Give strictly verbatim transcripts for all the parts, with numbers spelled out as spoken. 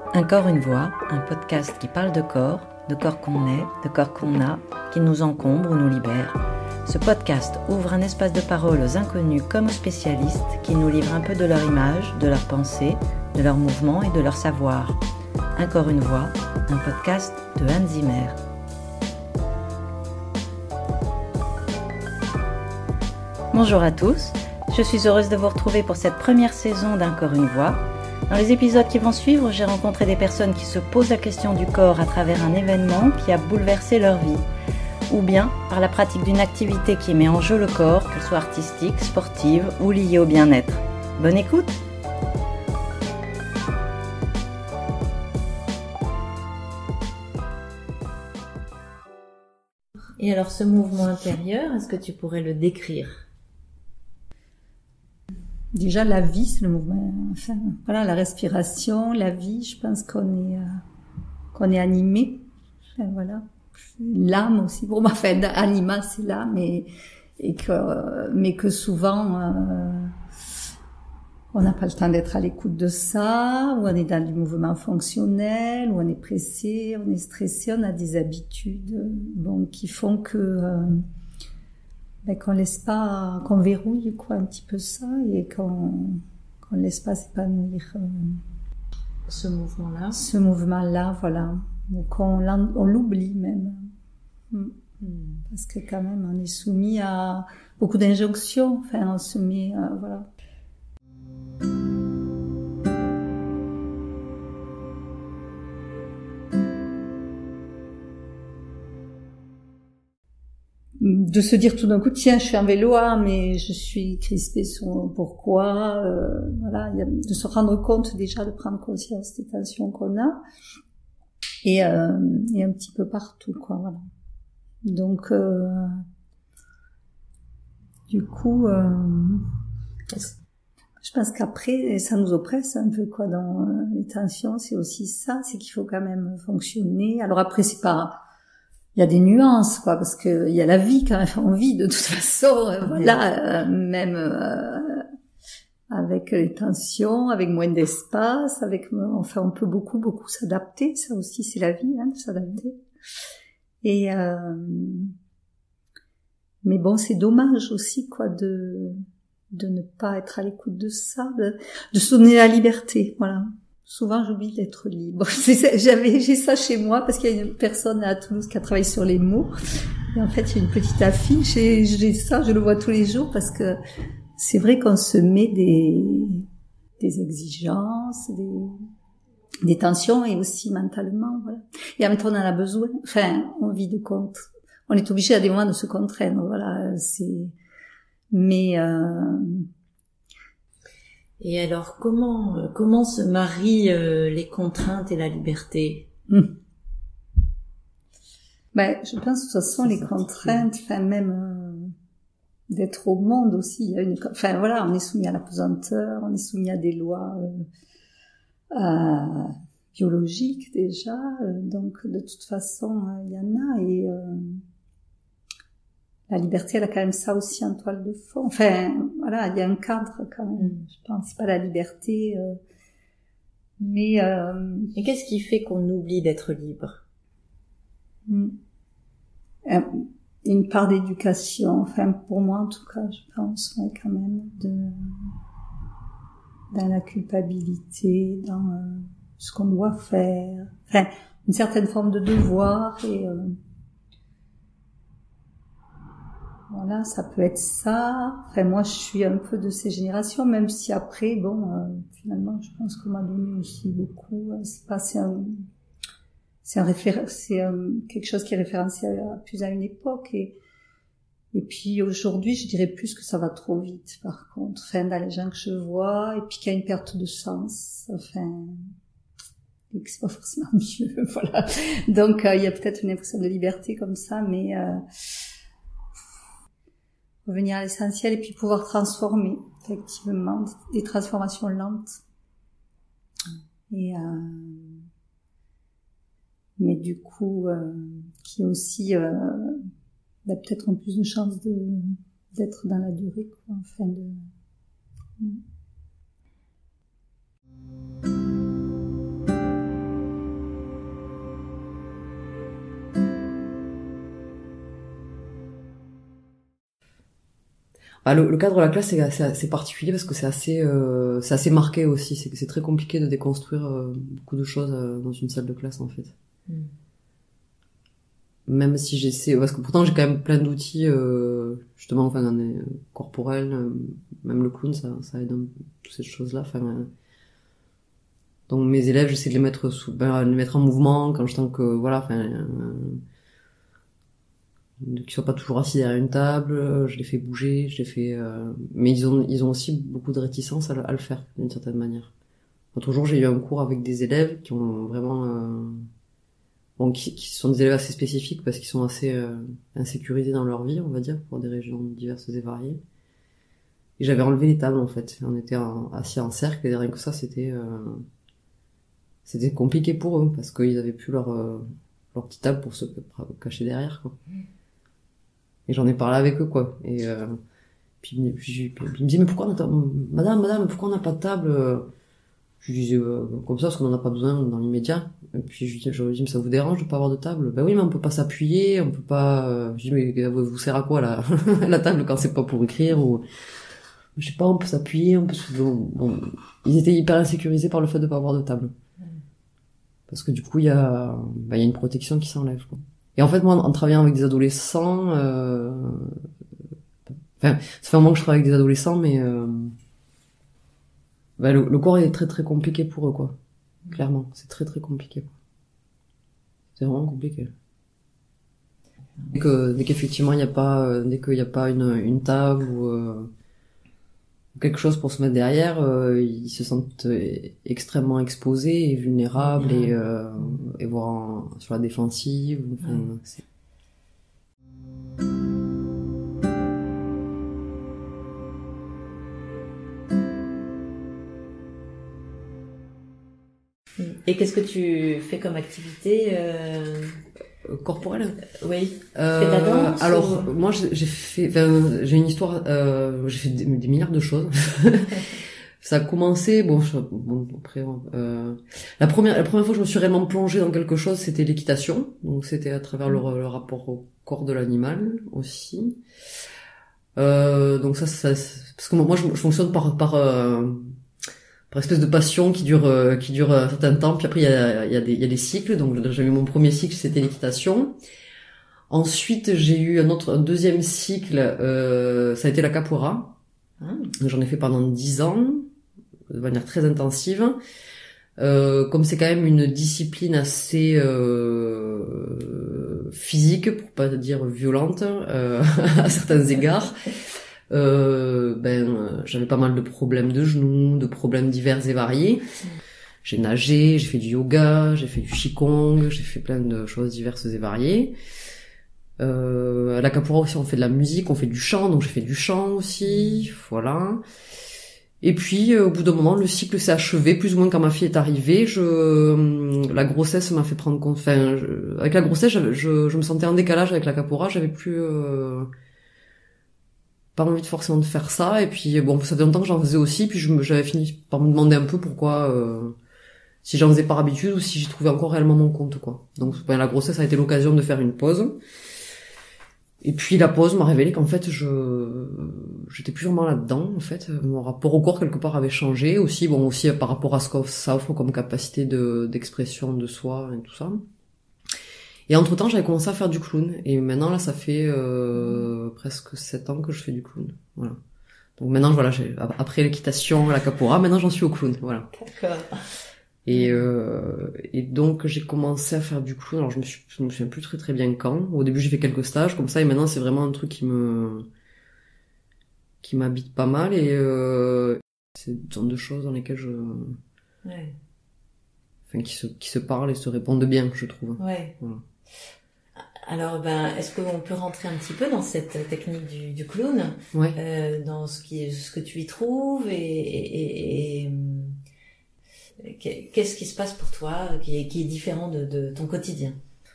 Un corps, une voix, un podcast qui parle de corps, de corps qu'on est, de corps qu'on a, qui nous encombre ou nous libère. Ce podcast ouvre un espace de parole aux inconnus comme aux spécialistes qui nous livrent un peu de leur image, de leur pensée, de leurs mouvements et de leur savoir. Un corps, une voix, un podcast de Anne Zimmer. Bonjour à tous, je suis heureuse de vous retrouver pour cette première saison d'Un corps, une voix. Dans les épisodes qui vont suivre, j'ai rencontré des personnes qui se posent la question du corps à travers un événement qui a bouleversé leur vie, ou bien par la pratique d'une activité qui met en jeu le corps, qu'elle soit artistique, sportive ou liée au bien-être. Bonne écoute! Et alors ce mouvement intérieur, est-ce que tu pourrais le décrire? Déjà, la vie, c'est le mouvement. Enfin, voilà, la respiration, la vie. Je pense qu'on est euh, qu'on est animé. Enfin, voilà, l'âme aussi. Pour moi, enfin, anima, c'est l'âme, et et que euh, mais que souvent euh, on n'a pas le temps d'être à l'écoute de ça. Ou on est dans du mouvement fonctionnel, ou on est pressé, on est stressé, on a des habitudes, bon, qui font que euh, Ben, qu'on laisse pas, qu'on verrouille quoi un petit peu ça, et qu'on qu'on laisse pas s'épanouir euh, ce mouvement-là. Ce mouvement-là, voilà, ou qu'on on l'oublie même, mm. Mm. Parce que quand même on est soumis à beaucoup d'injonctions. Enfin, on se met, euh, voilà. De se dire tout d'un coup, tiens, je suis en vélo, ah, mais je suis crispée sur pourquoi, euh, voilà, y a, de se rendre compte déjà, de prendre conscience des tensions qu'on a, et, euh, et un petit peu partout, quoi, voilà. Donc, euh, du coup, euh, je pense qu'après, ça nous oppresse un peu, quoi, dans euh, les tensions, c'est aussi ça, c'est qu'il faut quand même fonctionner. Alors après, c'est pas... Il y a des nuances, quoi, parce que il y a la vie quand même, on vit de toute façon, euh, voilà, euh, même euh, avec les tensions, avec moins d'espace, avec, enfin, on peut beaucoup, beaucoup s'adapter. Ça aussi, c'est la vie, hein, de s'adapter. Et euh, mais bon, c'est dommage aussi, quoi, de de ne pas être à l'écoute de ça, de, de se donner la liberté, voilà. Souvent, j'oublie d'être libre. J'avais, j'ai ça chez moi parce qu'il y a une personne à Toulouse qui a travaillé sur les mots. Et en fait, il y a une petite affiche et j'ai ça, je le vois tous les jours parce que c'est vrai qu'on se met des, des exigences, des, des tensions, et aussi mentalement, voilà. Et en même temps, on en a besoin. Enfin, on vit de compte. On est obligé à des moments de se contraindre, voilà. C'est, mais, euh, Et alors, comment euh, comment se marient euh, les contraintes et la liberté? mmh. Ben, je pense de toute façon les contraintes, enfin même euh, d'être au monde aussi, il y a une, enfin voilà, on est soumis à la pesanteur, on est soumis à des lois euh, euh, biologiques déjà, euh, donc de toute façon euh, il y en a, et euh, la liberté, elle a quand même ça aussi en toile de fond. Enfin, voilà, il y a un cadre quand même. Mm. Je pense pas la liberté, euh, mais. Euh, Et qu'est-ce qui fait qu'on oublie d'être libre? Mm. Une part d'éducation. Enfin, pour moi en tout cas, je pense, ouais, quand même, de dans la culpabilité, dans euh, ce qu'on doit faire. Enfin, une certaine forme de devoir, et. Euh, Voilà, ça peut être ça. Enfin, moi, je suis un peu de ces générations, même si après, bon, euh, finalement, je pense qu'on m'a donné aussi beaucoup. C'est pas, c'est un, c'est un référent, c'est un, quelque chose qui est référencé à, à plus à une époque, et et puis aujourd'hui, je dirais plus que ça va trop vite. Par contre, enfin, dans les gens que je vois, et puis qu'il y a une perte de sens. Enfin, et que c'est pas forcément mieux. Voilà. Donc, euh, il y a peut-être une impression de liberté comme ça, mais euh, revenir à l'essentiel, et puis pouvoir transformer, effectivement, des transformations lentes. Et euh, mais du coup, euh, qui aussi euh, bah, peut-être ont plus de chances de d'être dans la durée, quoi, enfin de. Ah, le, le cadre de la classe c'est assez, assez particulier parce que c'est assez euh, c'est assez marqué aussi, c'est que c'est très compliqué de déconstruire euh, beaucoup de choses euh, dans une salle de classe en fait. Mm. Même si j'essaie, parce que pourtant j'ai quand même plein d'outils euh, justement enfin dans les corporels, euh, même le clown ça ça aide dans toutes ces choses là, enfin euh, donc mes élèves j'essaie de les mettre sous ben, de les mettre en mouvement quand je sens que voilà enfin euh, qu'ils soient pas toujours assis derrière une table, je les fais bouger, je les fais euh... mais ils ont ils ont aussi beaucoup de réticence à le, à le faire d'une certaine manière. L'autre jour j'ai eu un cours avec des élèves qui ont vraiment euh... bon qui, qui sont des élèves assez spécifiques parce qu'ils sont assez euh, insécurisés dans leur vie on va dire pour des régions diverses et variées. Et j'avais enlevé les tables en fait, on était en, assis en cercle et rien que ça c'était euh... c'était compliqué pour eux parce qu'ils avaient plus leur euh... leur petite table pour se cacher derrière quoi. Et j'en ai parlé avec eux, quoi. Et euh, puis, puis, puis, puis il me disait, mais pourquoi on a madame, madame, pourquoi on n'a pas de table? Je lui disais, euh, comme ça, parce qu'on en a pas besoin dans l'immédiat. Et puis je lui disais, je lui dis, mais ça vous dérange de pas avoir de table? Ben oui, mais on peut pas s'appuyer, on peut pas. Je dis, mais vous, vous sert à quoi la la table quand c'est pas pour écrire ou je sais pas, on peut s'appuyer, on peut. Bon, bon. Ils étaient hyper insécurisés par le fait de pas avoir de table. Parce que du coup, il y a, ben, il y a une protection qui s'enlève, quoi. Et en fait, moi, en travaillant avec des adolescents, euh... enfin, ça fait un moment que je travaille avec des adolescents, mais euh... bah, le, le corps est très très compliqué pour eux, quoi. Clairement, c'est très très compliqué, quoi. C'est vraiment compliqué. Dès que, dès qu'effectivement il n'y a pas, dès qu'il n'y a pas une, une table ou euh... quelque chose pour se mettre derrière, euh, ils se sentent extrêmement exposés et vulnérables mmh. et, euh, et voire en, sur la défensive. Enfin, mmh. c'est... Et qu'est-ce que tu fais comme activité euh... corporelle? Oui. Euh, fais de la danse, alors ou... moi j'ai fait, enfin, j'ai une histoire, euh, j'ai fait des, des milliards de choses. Ça a commencé, bon, je, bon après, euh, la première, la première fois que je me suis réellement plongée dans quelque chose, c'était l'équitation. Donc c'était à travers le, le rapport au corps de l'animal aussi. Euh, donc ça, ça, parce que moi je, je fonctionne par par euh, par espèce de passion qui dure euh, qui dure un certain temps. Puis après il y a il y a des il y a des cycles. Donc j'ai eu mon premier cycle, c'était l'équitation. Ensuite j'ai eu un autre un deuxième cycle, euh, ça a été la capoeira. J'en ai fait pendant dix ans, de manière très intensive. Euh, comme c'est quand même une discipline assez euh, physique, pour pas dire violente, euh, à certains égards, euh, ben j'avais pas mal de problèmes de genoux, de problèmes divers et variés. J'ai nagé, j'ai fait du yoga, j'ai fait du qigong, j'ai fait plein de choses diverses et variées. Euh, à la capoeira aussi on fait de la musique, on fait du chant, donc j'ai fait du chant aussi, voilà. Et puis euh, au bout d'un moment le cycle s'est achevé, plus ou moins quand ma fille est arrivée. Je, euh, la grossesse m'a fait prendre compte. Enfin, je, avec la grossesse, je, je, je me sentais en décalage avec la capoeira, j'avais plus euh, pas envie de forcément de faire ça. Et puis bon, ça fait longtemps que j'en faisais aussi, puis je, j'avais fini par me demander un peu pourquoi. Euh, si j'en faisais par habitude ou si j'y trouvais encore réellement mon compte, quoi. Donc ben, la grossesse a été l'occasion de faire une pause. Et puis la pause m'a révélé qu'en fait je j'étais plus vraiment là-dedans en fait. Mon rapport au corps quelque part avait changé aussi, bon aussi par rapport à ce que ça offre comme capacité de d'expression de soi et tout ça. Et entre-temps, j'avais commencé à faire du clown et maintenant là ça fait euh, presque sept ans que je fais du clown. Voilà. Donc maintenant voilà, j'ai après l'équitation, la capoeira, maintenant j'en suis au clown, voilà. D'accord. Et, euh, et donc j'ai commencé à faire du clown. Alors je me suis, je me souviens plus très très bien quand. Au début j'ai fait quelques stages comme ça et maintenant c'est vraiment un truc qui me, qui m'habite pas mal et euh, c'est une sorte de choses dans lesquelles je, ouais. enfin qui se, qui se parlent et se répondent bien, je trouve. Ouais. Voilà. Alors ben, est-ce qu'on peut rentrer un petit peu dans cette technique du, du clown, ouais. euh, dans ce qui, ce que tu y trouves et, et, et, et qu'est-ce qui se passe pour toi qui est, qui est différent de, de ton quotidien?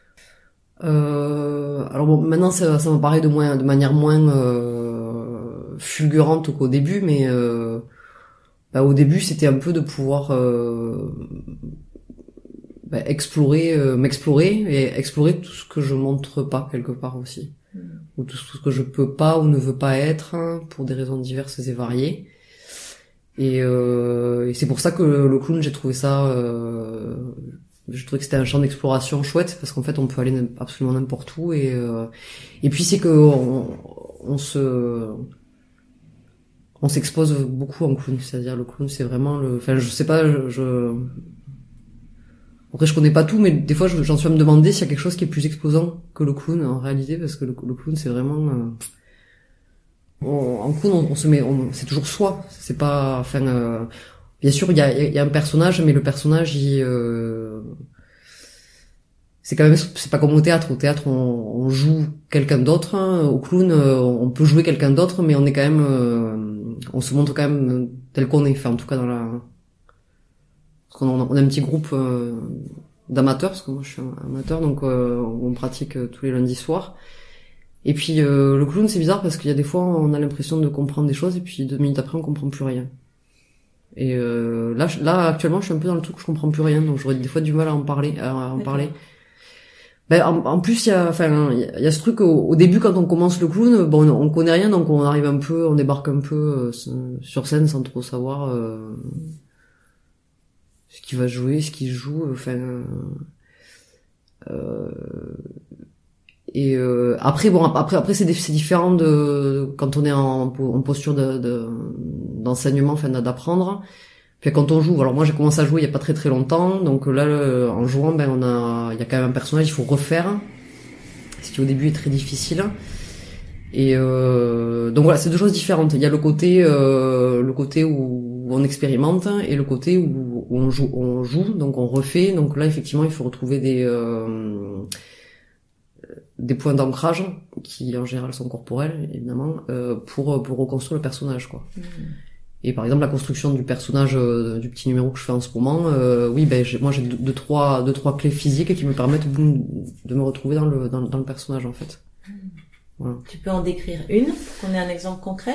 euh, Alors bon, maintenant ça, ça me paraît de, moins, de manière moins euh, fulgurante qu'au début, mais euh, bah, au début c'était un peu de pouvoir euh, bah, explorer, euh, m'explorer et explorer tout ce que je montre pas quelque part aussi. Mmh. ou tout ce que je peux pas ou ne veux pas être, pour des raisons diverses et variées. Et, euh, et c'est pour ça que le clown, j'ai trouvé ça, euh, je trouvais que c'était un champ d'exploration chouette, parce qu'en fait, on peut aller absolument n'importe où. Et, euh, et puis c'est que on, on se, on s'expose beaucoup en clown, c'est-à-dire le clown, c'est vraiment le, enfin, je sais pas, je, je... après je connais pas tout, mais des fois, j'en suis à me demander s'il y a quelque chose qui est plus exposant que le clown en réalité, parce que le, le clown, c'est vraiment euh... On, en clown, on, on se met, on, c'est toujours soi. C'est pas, enfin, euh, bien sûr, il y a, il y a un personnage, mais le personnage, il, euh, c'est quand même, c'est pas comme au théâtre. Au théâtre, on, on joue quelqu'un d'autre. Hein. Au clown, euh, on peut jouer quelqu'un d'autre, mais on est quand même, euh, on se montre quand même tel qu'on est. Enfin, en tout cas, dans la, parce qu'on a, on a un petit groupe euh, d'amateurs, parce que moi, je suis un amateur, donc euh, on pratique euh, tous les lundis soirs. Et puis euh, le clown, c'est bizarre parce qu'il y a des fois on a l'impression de comprendre des choses et puis deux minutes après on comprend plus rien. Et euh, là, là actuellement, je suis un peu dans le truc où je comprends plus rien, donc j'aurais des fois du mal à en parler, à en okay. parler. Ben en, en plus, il y a, enfin, il y, y a ce truc au, au début quand on commence le clown, bon, on, on connaît rien, donc on arrive un peu, on débarque un peu euh, sur scène sans trop savoir euh, ce qu'il va jouer, ce qu'il joue, enfin. Euh, Et euh, après bon après après c'est c'est différent de quand on est en, en posture de, de d'enseignement, enfin d'apprendre. Puis quand on joue, alors moi j'ai commencé à jouer il y a pas très très longtemps, donc là le, en jouant ben on a il y a quand même un personnage, il faut refaire, ce qui au début est très difficile. Et euh, donc voilà, c'est deux choses différentes. Il y a le côté euh, le côté où on expérimente et le côté où, où on joue on joue donc on refait. Donc là effectivement il faut retrouver des euh, des points d'ancrage qui en général sont corporels évidemment euh, pour pour reconstruire le personnage quoi. Mmh. Et par exemple la construction du personnage euh, du petit numéro que je fais en ce moment, euh, oui ben j'ai, moi j'ai deux, deux trois deux trois clés physiques qui me permettent boum, de me retrouver dans le dans, dans le personnage en fait. Mmh. Voilà. Tu peux en décrire une pour qu'on ait un exemple concret?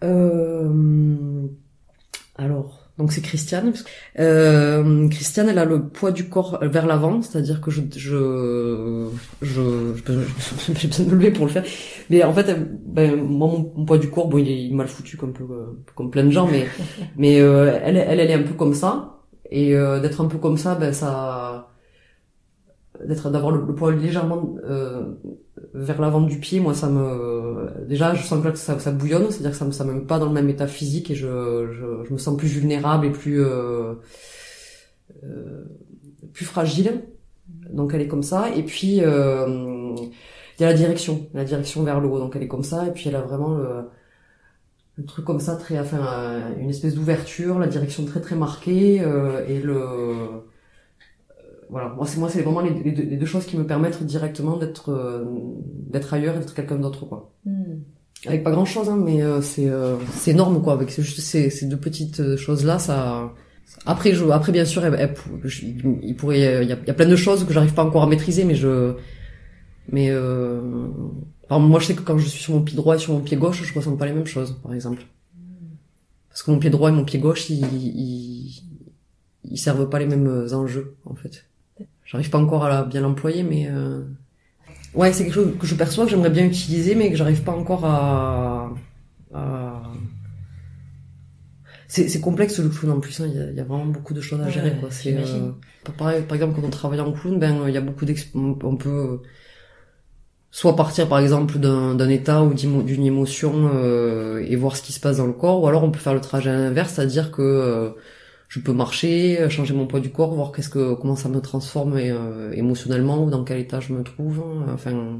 Euh, alors donc c'est Christiane. Euh, Christiane, elle a le poids du corps vers l'avant, c'est-à-dire que je je je je j'ai besoin de me lever pour le faire. Mais en fait, ben moi mon, mon poids du corps, bon il est mal foutu comme peu comme plein de gens, mais mais euh, elle elle elle est un peu comme ça et euh, d'être un peu comme ça, ben ça d'être d'avoir le, le poids légèrement euh, vers l'avant du pied, moi ça me déjà je sens que là ça, ça bouillonne, c'est-à-dire que ça me ça me met pas dans le même état physique et je je, je me sens plus vulnérable et plus euh, euh, plus fragile. Donc elle est comme ça et puis euh, il y a la direction, la direction vers le haut, donc elle est comme ça et puis elle a vraiment le, le truc comme ça très enfin une espèce d'ouverture, la direction très très marquée euh, et le voilà, moi c'est moi c'est vraiment les, les, deux, les deux choses qui me permettent directement d'être euh, d'être ailleurs et d'être quelqu'un d'autre quoi. Mm. Avec pas grand chose hein, mais euh, c'est euh, c'est énorme quoi avec juste ces ces deux petites choses là ça. Après je après bien sûr elle, elle, je, il pourrait il y a, il y a plein de choses que j'arrive pas encore à maîtriser mais je mais euh, par exemple, moi je sais que quand je suis sur mon pied droit et sur mon pied gauche je ressens pas les mêmes choses par exemple. Parce que mon pied droit et mon pied gauche ils ils ils servent pas les mêmes enjeux en fait. J'arrive pas encore à la, bien l'employer, mais euh... ouais, c'est quelque chose que je perçois que j'aimerais bien utiliser, mais que j'arrive pas encore à. à... C'est, c'est complexe le clown en plus. Hein. Il y a, il y a vraiment beaucoup de choses à gérer. Ouais, quoi. C'est euh... pareil. Par exemple, quand on travaille en clown, ben il y a beaucoup d'exp... on peut soit partir par exemple d'un, d'un état ou d'une émotion euh, et voir ce qui se passe dans le corps, ou alors on peut faire le trajet à l'inverse, c'est-à-dire que euh, je peux marcher, changer mon poids du corps, voir qu'est-ce que comment ça me transforme euh, émotionnellement ou dans quel état je me trouve. Enfin,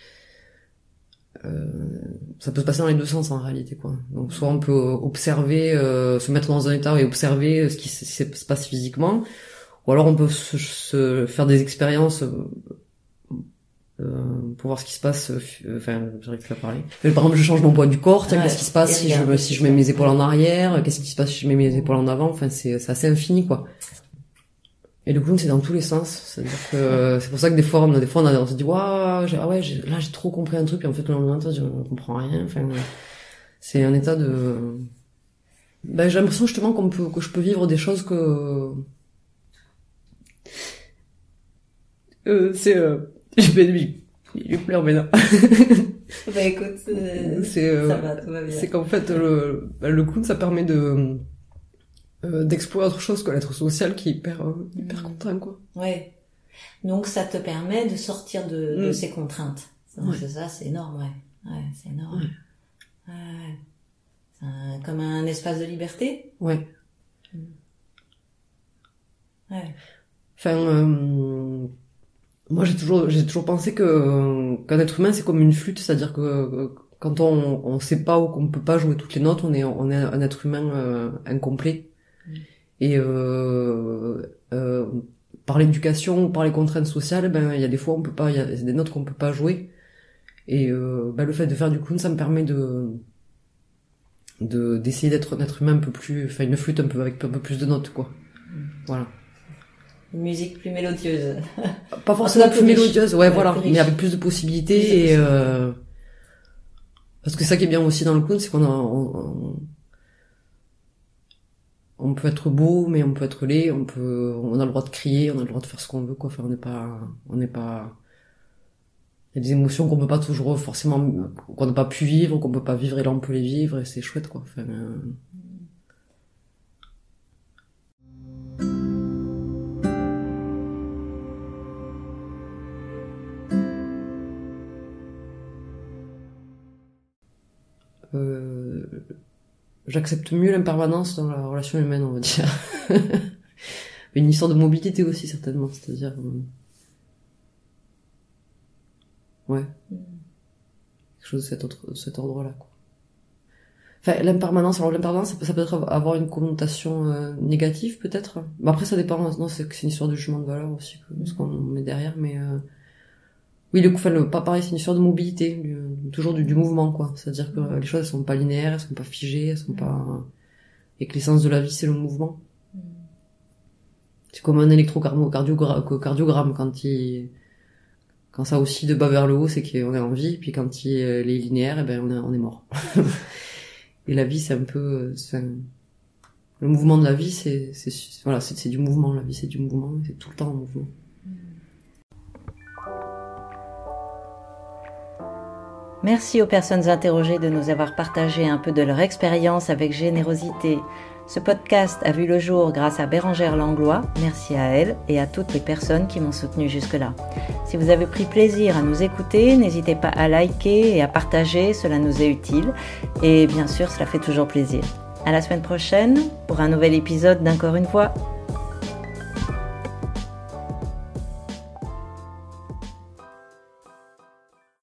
euh, ça peut se passer dans les deux sens en réalité, quoi. Donc soit on peut observer, euh, se mettre dans un état et observer ce qui se, se passe physiquement, ou alors on peut se, se faire des expériences euh, pour voir ce qui se passe. Euh, enfin, j'arrive plus à parler. Mais, par exemple, je change mon poids du corps. Tiens, ouais, qu'est-ce qui se passe si je me, si je mets mes épaules en arrière? Qu'est-ce qui se passe si je mets mes épaules en avant? Enfin, c'est, c'est assez infini, quoi. Et le clown, c'est dans tous les sens. C'est-à-dire que euh, c'est pour ça que des fois, on a des fois, on, a, on se dit, waouh, ah ouais, j'ai, là, j'ai trop compris un truc, et en fait, le lendemain, je ne comprends rien. Enfin, c'est un état de. Ben, j'ai l'impression justement qu'on peut, que je peux vivre des choses que. Euh, c'est. Euh... Je vais lui, je pleure maintenant. Bah écoute, euh, c'est, euh, ça va, tout va bien. C'est qu'en fait, le, le clown, ça permet de euh, d'explorer autre chose que l'être social qui est hyper, euh, hyper Mm. contraint, quoi. Ouais. Donc ça te permet de sortir de, de Mm. ces contraintes. Donc Ouais. c'est ça, c'est énorme, ouais. Ouais, c'est énorme. Ouais. Ouais. Ouais. C'est un- comme un espace de liberté. Ouais. Ouais. Enfin, euh, moi j'ai toujours j'ai toujours pensé que qu'un être humain c'est comme une flûte, c'est-à-dire que euh, quand on on sait pas ou qu'on peut pas jouer toutes les notes, on est on est un être humain euh, incomplet. Mm. Et euh, euh, par l'éducation ou par les contraintes sociales, ben il y a des fois on peut pas, il y a des notes qu'on peut pas jouer. Et euh, ben, le fait de faire du clown, ça me permet de de d'essayer d'être un être humain un peu plus, enfin une flûte un peu avec un peu plus de notes, quoi. Voilà. Une musique plus mélodieuse. Pas forcément En tout cas, plus plus riche. mélodieuse, ouais, Ouais, voilà, plus riche. mais avec plus de possibilités. Plus de Et possibilités. euh, parce que ça qui est bien aussi dans le clown, c'est qu'on a on, on, on peut être beau, mais on peut être laid, on peut on a le droit de crier, on a le droit de faire ce qu'on veut, quoi. Enfin, on n'est pas on n'est pas il y a des émotions qu'on peut pas toujours forcément qu'on n'a pas pu vivre, qu'on peut pas vivre, et là on peut les vivre, et c'est chouette, quoi. Enfin, euh, euh, j'accepte mieux l'impermanence dans la relation humaine, on va dire. Une histoire de mobilité aussi, certainement, c'est-à-dire euh, ouais, Mm. quelque chose de cet, autre, de cet ordre-là, quoi. Enfin, l'impermanence, alors l'impermanence, ça peut, ça peut être avoir une connotation euh, négative, peut-être. Mais après, ça dépend, non, c'est, c'est une histoire de jugement de valeur aussi, que, ce qu'on met derrière, mais euh, oui, le, enfin, le, pas pareil, c'est une histoire de mobilité, du, toujours du, du mouvement, quoi. C'est-à-dire que euh, les choses, elles sont pas linéaires, elles sont pas figées, elles sont pas... Et que l'essence de la vie, c'est le mouvement. Mm. C'est comme un électrocardiogramme, cardiogramme, quand il... Quand ça oscille de bas vers le haut, c'est qu'on est en vie, puis quand il est linéaire, eh ben, on est, on est mort. Et la vie, c'est un peu, c'est un... le mouvement de la vie, c'est, c'est, voilà, c'est, c'est du mouvement. La vie, c'est du mouvement, c'est tout le temps en mouvement. Merci aux personnes interrogées de nous avoir partagé un peu de leur expérience avec générosité. Ce podcast a vu le jour grâce à Bérangère Langlois. Merci à elle et à toutes les personnes qui m'ont soutenu jusque-là. Si vous avez pris plaisir à nous écouter, n'hésitez pas à liker et à partager, cela nous est utile. Et bien sûr, cela fait toujours plaisir. À la semaine prochaine pour un nouvel épisode d'Encore une fois.